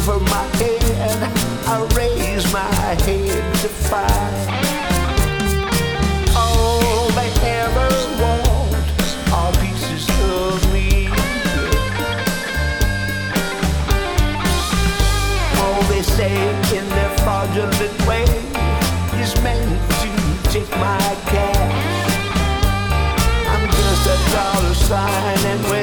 over my head, I raise my head to fight. All they ever want are pieces of me. All they say in their fraudulent way is meant to take my cash. I'm just a dollar sign, and